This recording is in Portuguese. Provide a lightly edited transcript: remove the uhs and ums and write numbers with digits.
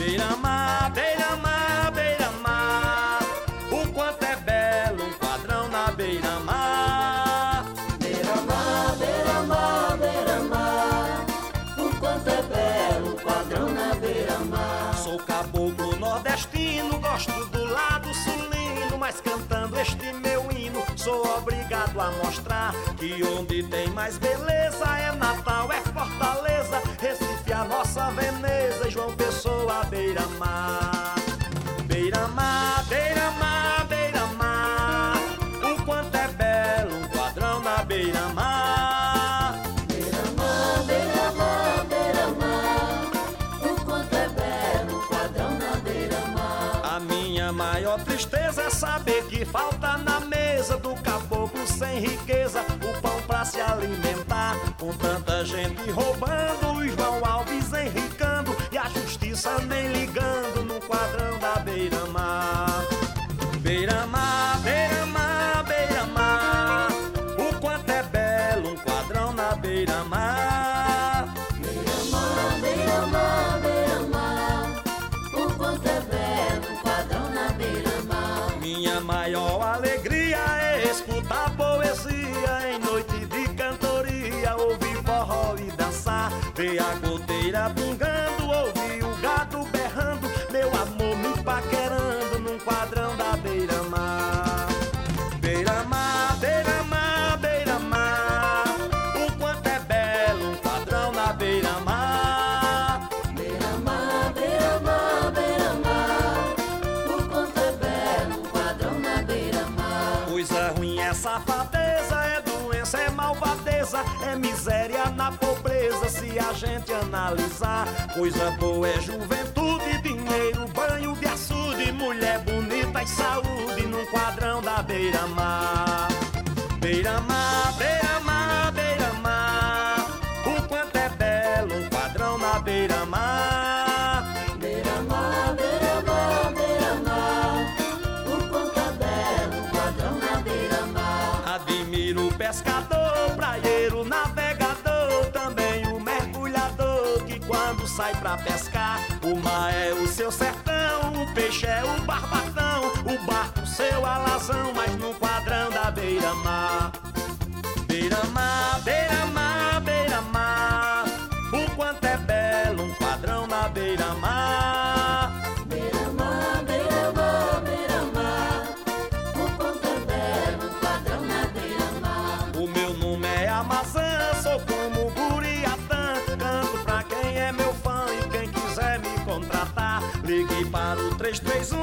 Beira-mar, beira-mar, beira-mar, o quanto é belo um quadrão na beira-mar. Beira-mar, beira-mar, beira-mar, o quanto é belo um quadrão na beira-mar. Sou caboclo nordestino, gosto do lado sulino, mas cantando este meu hino sou obrigado a mostrar que onde tem mais beleza é Natal, é Fortaleza, Recife, a nossa Veneza, João Pessoa, beira-mar. Beira-mar, beira-mar, beira-mar, o quanto é belo um quadrão na beira-mar. Beira-mar, beira-mar, beira-mar, o quanto é belo um quadrão na beira-mar. A minha maior tristeza é saber que falta na mesa do caboclo sem riqueza o pão pra se alimentar. Com tanta gente roubando, o João Alves enricando e a justiça nem ligando no quadrão da beira-mar. Beira-mar, beira-mar, beira-mar, o quanto é belo um quadrão na beira-mar. Beira-mar, beira-mar, beira-mar, o quanto é belo um quadrão na beira-mar. Minha maior alegria é escutar poesia em noite de cantoria, ouvir forró e dançar, ver a goteira pingando, ouvir o gato berrando, meu amor me paquerando num quadrão da beira-mar. Beira-mar, beira-mar, beira-mar, o quanto é belo um quadrão na beira-mar. Beira-mar, beira-mar, beira-mar, o quanto é belo um quadrão na beira-mar. Coisa ruim é safadeza, é doença, é malvadeza, é miséria na pobreza se a gente analisar. Coisa boa é juventude, dinheiro, banho de açude, mulher bonita e saúde num quadrão da beira-mar. Beira-mar, beira-mar, beira-mar, o quanto é belo um quadrão na beira-mar. Beira-mar, beira-mar, beira-mar, o quanto é belo um quadrão na beira-mar. Admiro o pescador, praieiro, navegador, também o mergulhador que quando sai pra pescar, o mar é o seu sertão, o peixe é o barbatão, o barco seu alazão, mas no quadrão da beira-mar. Beira-mar, beira-mar, beira-mar, o quanto é belo um quadrão na beira-mar. Beira-mar, beira-mar, beira-mar, o quanto é belo um quadrão na beira-mar. O meu nome é Amazã, sou como Guriatã, canto pra quem é meu fã e quem quiser me contratar, ligue para o 331